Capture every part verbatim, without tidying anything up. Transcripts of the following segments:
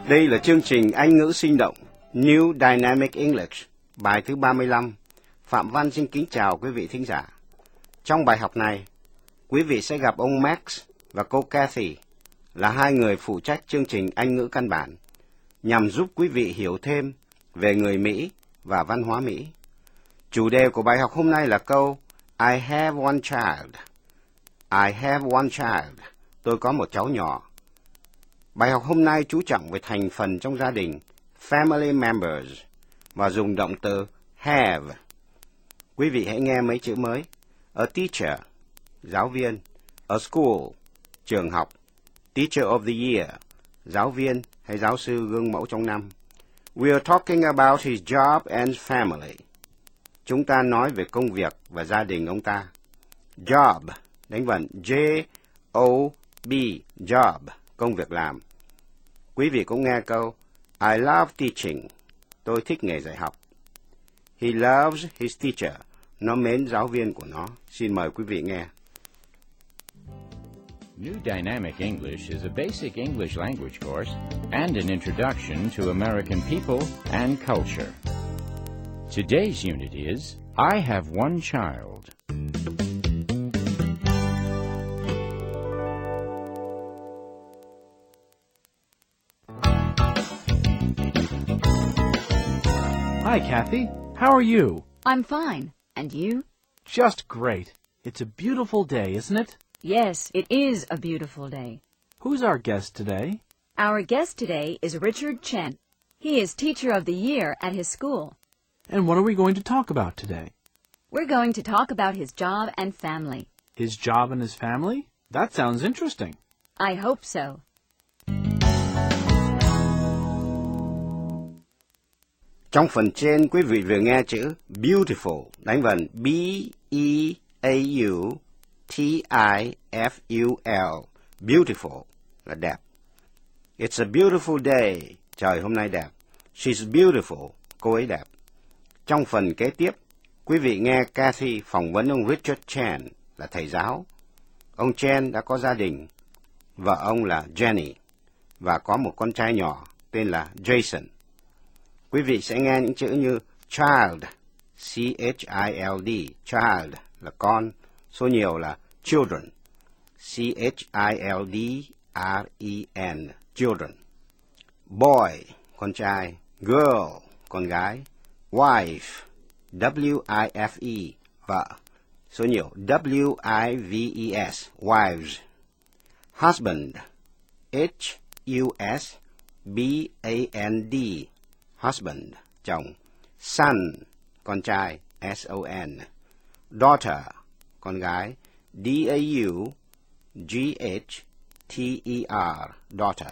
Đây là chương trình Anh ngữ sinh động New Dynamic English, bài thứ ba mươi lăm. Phạm Văn xin kính chào quý vị thính giả. Trong bài học này, quý vị sẽ gặp ông Max và cô Kathy là hai người phụ trách chương trình Anh ngữ căn bản, nhằm giúp quý vị hiểu thêm về người Mỹ và văn hóa Mỹ. Chủ đề của bài học hôm nay là câu I have one child. I have one child. Tôi có một cháu nhỏ. Bài học hôm nay chú trọng về thành phần trong gia đình, family members, và dùng động từ have. Quý vị hãy nghe mấy chữ mới. A teacher, giáo viên. A school, trường học. Teacher of the year, giáo viên hay giáo sư gương mẫu trong năm. We are talking about his job and family. Chúng ta nói về công việc và gia đình ông ta. Job, đánh vần J O B, job, công việc làm. Quý vị cũng nghe câu I love teaching. Tôi thích nghề dạy học. He loves his teacher. Nó mến giáo viên của nó. Xin mời quý vị nghe. New Dynamic English is a basic English language course and an introduction to American people and culture. Today's unit is I have one child. Hi, Kathy. How are you? I'm fine. And you? Just great. It's a beautiful day, isn't it? Yes, it is a beautiful day. Who's our guest today? Our guest today is Richard Chen. He is Teacher of the Year at his school. And what are we going to talk about today? We're going to talk about his job and family. His job and his family? That sounds interesting. I hope so. Trong phần trên, quý vị vừa nghe chữ beautiful, đánh vần B E A U T I F U L, beautiful, là đẹp. It's a beautiful day, trời hôm nay đẹp. She's beautiful, cô ấy đẹp. Trong phần kế tiếp, quý vị nghe Kathy phỏng vấn ông Richard Chen, là thầy giáo. Ông Chen đã có gia đình, vợ ông là Jenny, và có một con trai nhỏ tên là Jason. Quý vị sẽ nghe những chữ như child, C H I L D, child là con, số nhiều là children, C H I L D R E N, children. Boy, con trai, girl, con gái, wife, W I F E, vợ, số nhiều W I V E S, wives. Husband, H U S B A N D, husband, chồng. Son, con trai, S O N. Daughter, con gái, D A U G H T E R, daughter.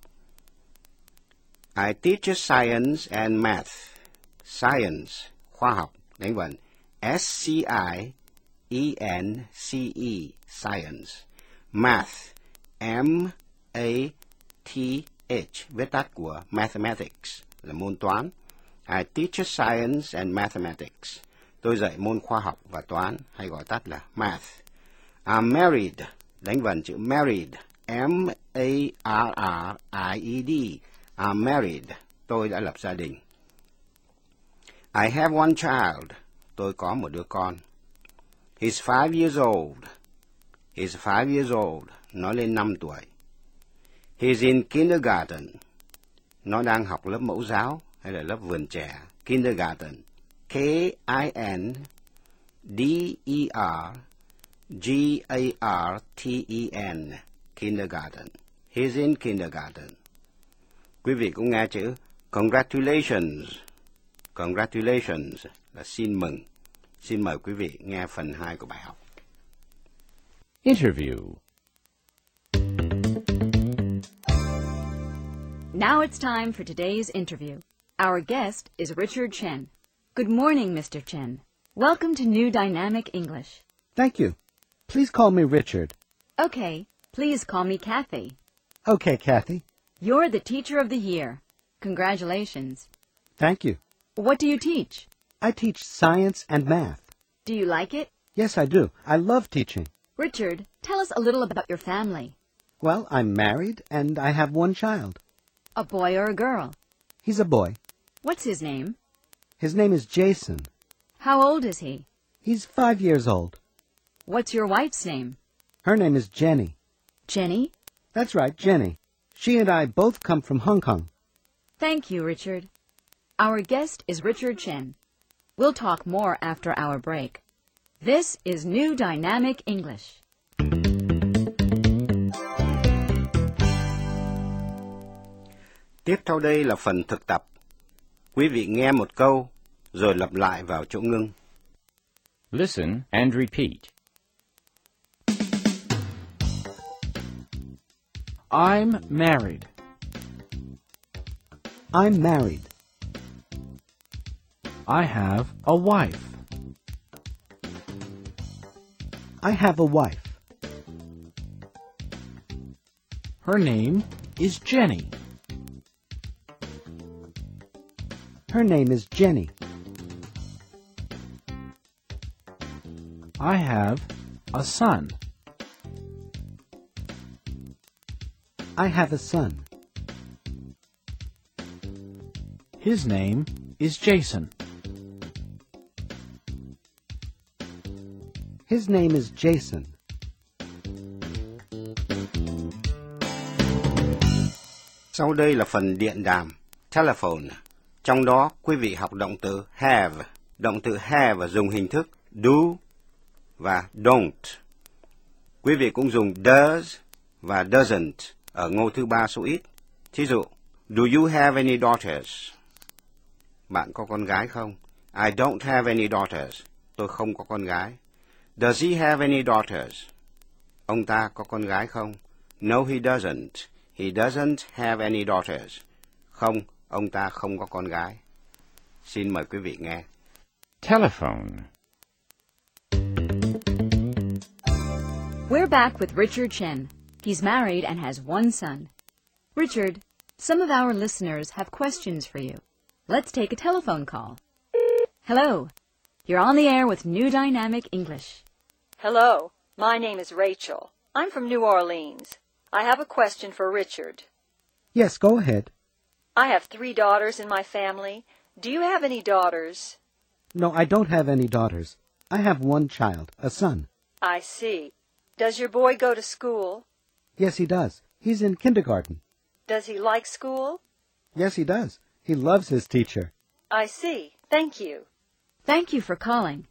I teach science and math. Science, khoa học, đánh vần S C I E N C E, science. Math, M A T H, viết tắt của mathematics, là môn toán. I teach science and mathematics. Tôi dạy môn khoa học và toán, hay gọi tắt là math. I'm married, đánh vần chữ married, M A R R I E D. I'm married, tôi đã lập gia đình. I have one child, tôi có một đứa con. He's five years old. He's five years old, nó lên năm tuổi. He's in kindergarten. Nó đang học lớp mẫu giáo hay là lớp vườn trẻ, kindergarten. K I N D E R G A R T E N, kindergarten. He's in kindergarten. Quý vị cũng nghe chữ congratulations. Congratulations là xin mừng. Xin mời quý vị nghe phần hai của bài học. Interview. Now it's time for today's interview. Our guest is Richard Chen. Good morning, Mister Chen. Welcome to New Dynamic English. Thank you. Please call me Richard. Okay, please call me Kathy. Okay, Kathy. You're the Teacher of the Year. Congratulations. Thank you. What do you teach? I teach science and math. Do you like it? Yes, I do. I love teaching. Richard, tell us a little about your family. Well, I'm married and I have one child. A boy or a girl? He's a boy. What's his name? His name is Jason. How old is he? He's five years old. What's your wife's name? Her name is Jenny. Jenny? That's right, Jenny. She and I both come from Hong Kong. Thank you, Richard. Our guest is Richard Chen. We'll talk more after our break. This is New Dynamic English. Tiếp theo đây là phần thực tập. Quý vị nghe một câu, rồi lặp lại vào chỗ ngưng. Listen and repeat. I'm married. I'm married. I have a wife. I have a wife. Her name is Jenny. Her name is Jenny. I have a son. I have a son. His name is Jason. His name is Jason. Sau đây là phần điện đàm, telephone. Trong đó, quý vị học động từ have. Động từ have dùng hình thức do và don't. Quý vị cũng dùng does và doesn't ở ngôi thứ ba số ít. Thí dụ, do you have any daughters? Bạn có con gái không? I don't have any daughters. Tôi không có con gái. Does he have any daughters? Ông ta có con gái không? No, he doesn't. He doesn't have any daughters. Không, ông ta không có con gái. Xin mời quý vị nghe. Telephone. We're back with Richard Chen. He's married and has one son. Richard, some of our listeners have questions for you. Let's take a telephone call. Hello. You're on the air with New Dynamic English. Hello. My name is Rachel. I'm from New Orleans. I have a question for Richard. Yes, go ahead. I have three daughters in my family. Do you have any daughters? No, I don't have any daughters. I have one child, a son. I see. Does your boy go to school? Yes, he does. He's in kindergarten. Does he like school? Yes, he does. He loves his teacher. I see. Thank you. Thank you for calling.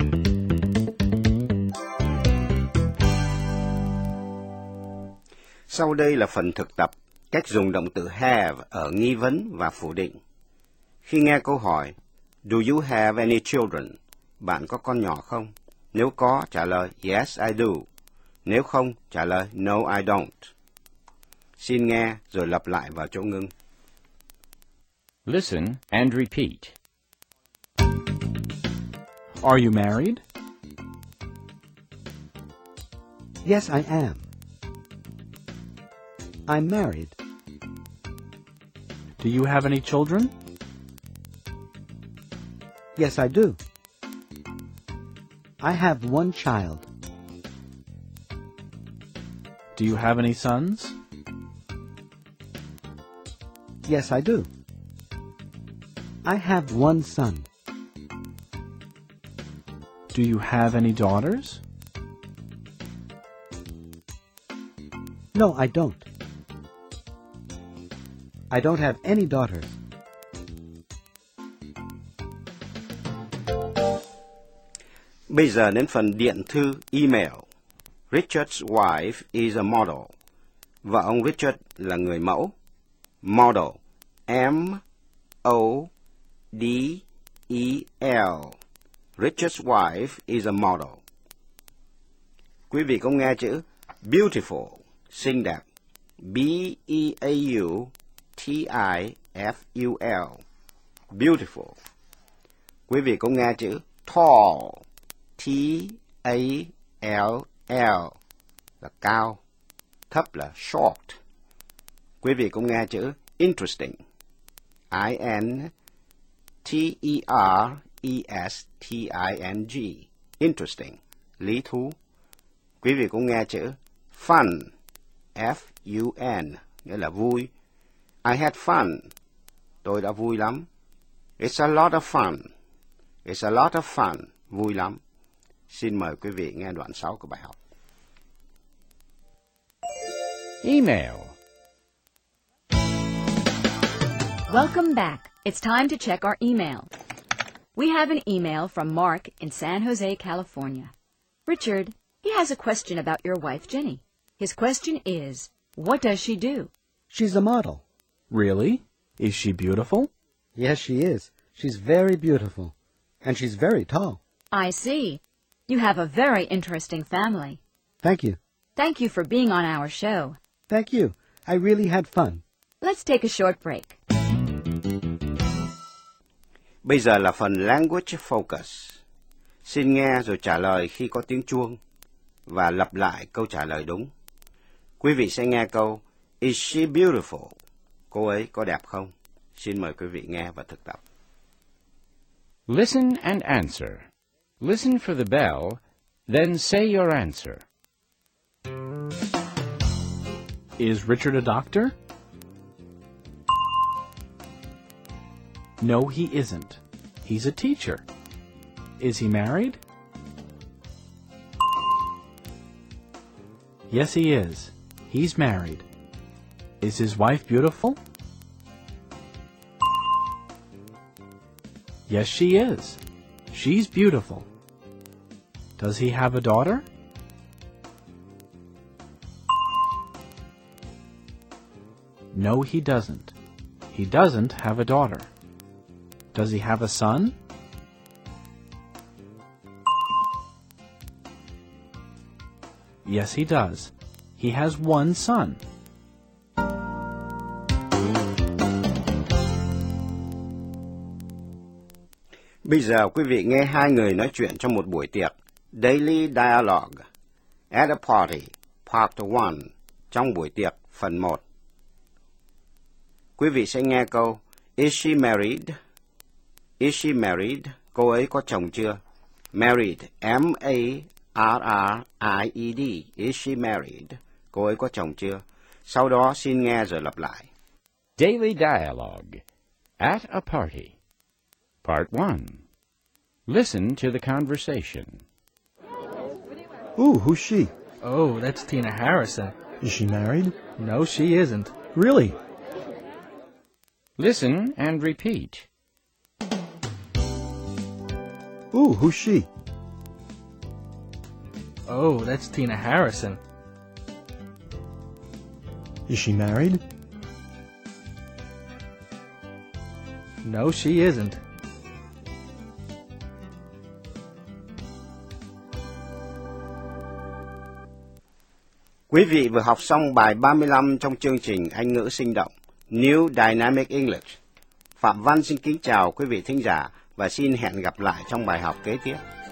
Sau đây là phần thực tập, cách dùng động từ have ở nghi vấn và phủ định. Khi nghe câu hỏi, do you have any children? Bạn có con nhỏ không? Nếu có, trả lời yes, I do. Nếu không, trả lời no, I don't. Xin nghe rồi lặp lại vào chỗ ngưng. Listen and repeat. Are you married? Yes, I am. I'm married. Do you have any children? Yes, I do. I have one child. Do you have any sons? Yes, I do. I have one son. Do you have any daughters? No, I don't. I don't have any daughters. Bây giờ đến phần điện thư email. Richard's wife is a model. Vợ ông Richard là người mẫu. Model. M O D E L. Richard's wife is a model. Quý vị có nghe chữ beautiful, xinh đẹp. B E A U T I F U L. Beautiful. Quý vị có nghe chữ tall. T A L L là cao, thấp là short. Quý vị cũng nghe chữ interesting. I N T E R E S T I N G. Interesting, lý thú. Quý vị cũng nghe chữ fun. F U N nghĩa là vui. I had fun. Tôi đã vui lắm. It's a lot of fun. It's a lot of fun. Vui lắm. Xin mời quý vị nghe đoạn sáu của bài học. Email. Welcome back. It's time to check our email. We have an email from Mark in San Jose, California. Richard, he has a question about your wife, Jenny. His question is, what does she do? She's a model. Really? Is she beautiful? Yes, she is. She's very beautiful. And she's very tall. I see. You have a very interesting family. Thank you. Thank you for being on our show. Thank you. I really had fun. Let's take a short break. Bây giờ là phần Language Focus. Xin nghe rồi trả lời khi có tiếng chuông và lặp lại câu trả lời đúng. Quý vị sẽ nghe câu Is she beautiful? Cô ấy có đẹp không? Xin mời quý vị nghe và thực tập. Listen and answer. Listen for the bell, then say your answer. Is Richard a doctor? No, he isn't. He's a teacher. Is he married? Yes, he is. He's married. Is his wife beautiful? Yes, she is. She's beautiful. Does he have a daughter? No, he doesn't. He doesn't have a daughter. Does he have a son? Yes, he does. He has one son. Bây giờ quý vị nghe hai người nói chuyện trong một buổi tiệc. Daily Dialogue. At a Party, Part one. Trong buổi tiệc, phần một. Quý vị sẽ nghe câu Is she married? Is she married? Cô ấy có chồng chưa? Married. M A R R I E D. Is she married? Cô ấy có chồng chưa? Sau đó xin nghe rồi lặp lại. Daily Dialogue. At a Party. Part one. Listen to the conversation. Ooh, who's she? Oh, that's Tina Harrison. Is she married? No, she isn't. Really? Listen and repeat. Ooh, who's she? Oh, that's Tina Harrison. Is she married? No, she isn't. Quý vị vừa học xong bài ba mươi lăm trong chương trình Anh ngữ sinh động New Dynamic English. Phạm Văn xin kính chào quý vị thính giả và xin hẹn gặp lại trong bài học kế tiếp.